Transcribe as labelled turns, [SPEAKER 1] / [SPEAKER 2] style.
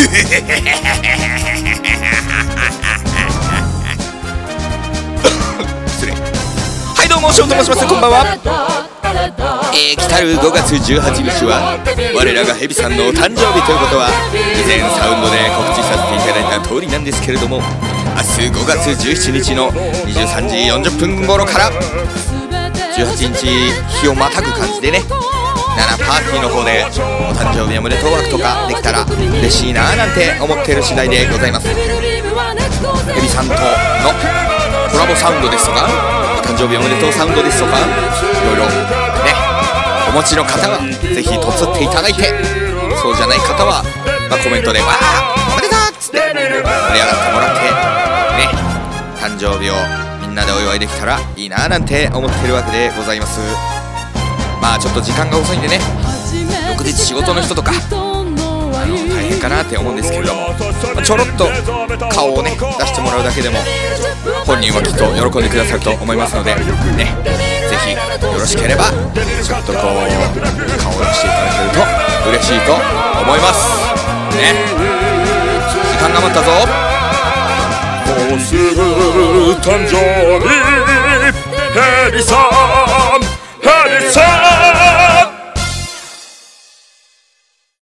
[SPEAKER 1] 失礼。はいどうも、ショーと申します。こんばんは。来たる5月18日は我らがヘビさんの誕生日ということは以前サウンドで告知させていただいた通りなんですけれども、明日5月17日の23時40分頃から18日日をまたぐ感じでね、パーティーの方でお誕生日おめでとう枠とかできたら嬉しいなーなんて思っている次第でございます。ヘビさんとのコラボサウンドですとか、お誕生日おめでとうサウンドですとか、いろいろねお持ちの方はぜひとつっていただいて、そうじゃない方は、コメントでわーおめでとうっつって盛り上がってもらってね、誕生日をみんなでお祝いできたらいいなーなんて思ってるわけでございます。ちょっと時間が遅いんでね、翌日仕事の人とか大変かなって思うんですけれども、ちょろっと顔をね出してもらうだけでも本人はきっと喜んでくださると思いますのでね、ぜひよろしければちょっとこう顔を出していただけると嬉しいと思いますね。時間が余ったぞ。
[SPEAKER 2] もうすぐ誕生日ヘビさん